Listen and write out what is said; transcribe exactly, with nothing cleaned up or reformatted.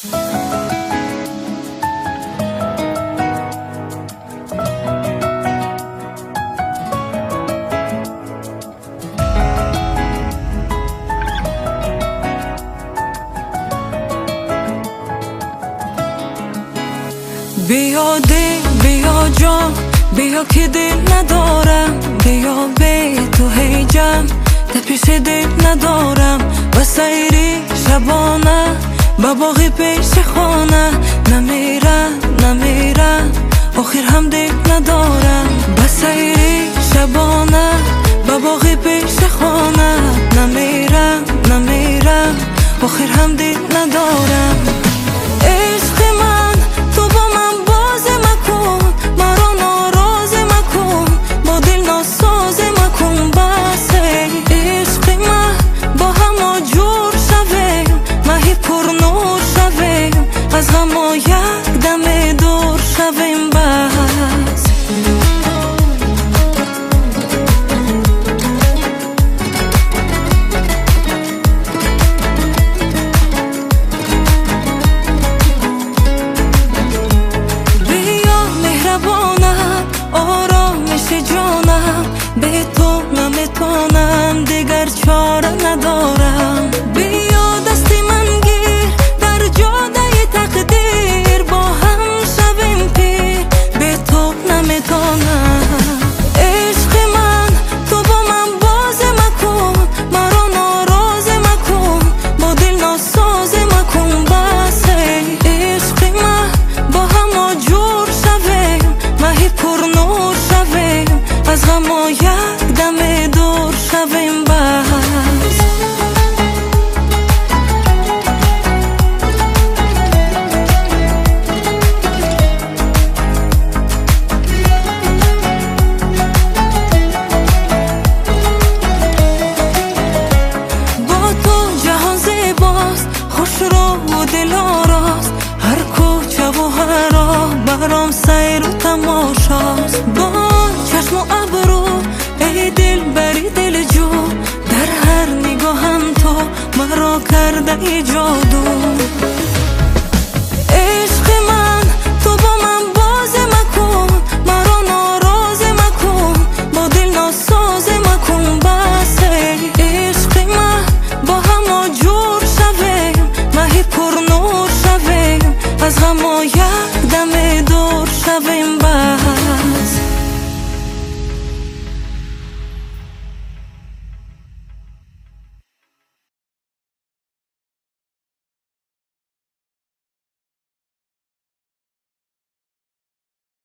بیا دل بیا جان بیا که دل ندارم، بیا به تو هی جم ده پیش دل ندارم. و سیری شبانه با باقی پیش خانه نمیرم نمیرم آخر هم دل ندارم. و سیری شبانه با باقی پیش خانه نمیرم نمیرم آخر هم دل ندارم. عشق من تو با من باز مکن، مرا ناراض مکن، با دل ناساز مکن. بس عشق من با هم جور شویم، مهی پر نور شویم، از غم یک دم دور شویم. بس جانم به تو نمیتونم دیگر چاره ندارم. بیا دستی من گیر در جاده تقدیر، با هم شویم پیر به تو نمیتونم. عشق من تو با من باز مکن، مرا ناراض مکن، با دل ناساز مکن. بس عشق من با هم جور شویم، مهی پر نور شویم، از غم یک دم دور شویم. بس با تو جهان زیباست، خوش رو و دل آراست، هر کوچه و هر راه برام سیر و تماشاست. با چشم و ابرو ای دل بری دل جو، در هر نگاهم تو مرا کرده ای جادو.